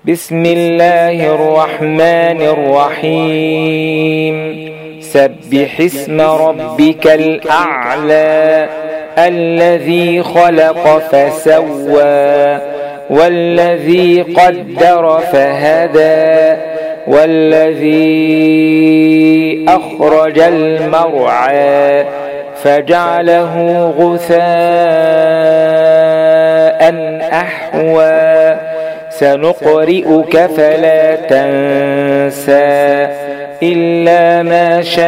بسم الله الرحمن الرحيم سبح اسم ربك الأعلى الذي خلق فسوى والذي قدر فهدى والذي أخرج المرعى فجعله غثاء أحوى سنقرئك فلا تنسى إلا ما شاء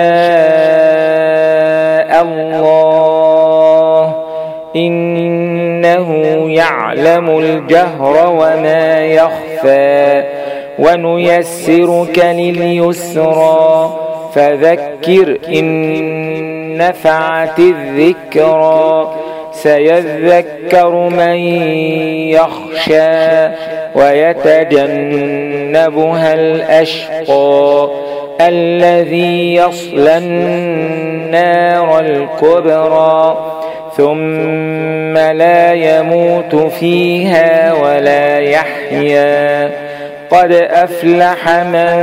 الله إنه يعلم الجهر وما يخفى ونيسرك لليسرى فذكر إن نفعت الذكرى سيذكر من يخشى ويتجنبها الأشقى الذي يصلى النار الكبرى ثم لا يموت فيها ولا يحيا قد أفلح من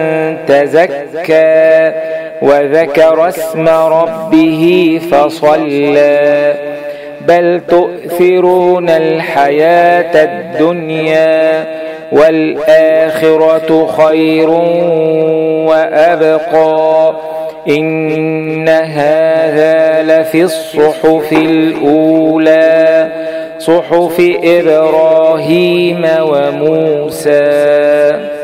تزكى وذكر اسم ربه فصلى بل تؤثرون الحياة الدنيا والآخرة خير وأبقى إن هذا لفي الصحف الأولى صحف إبراهيم وموسى.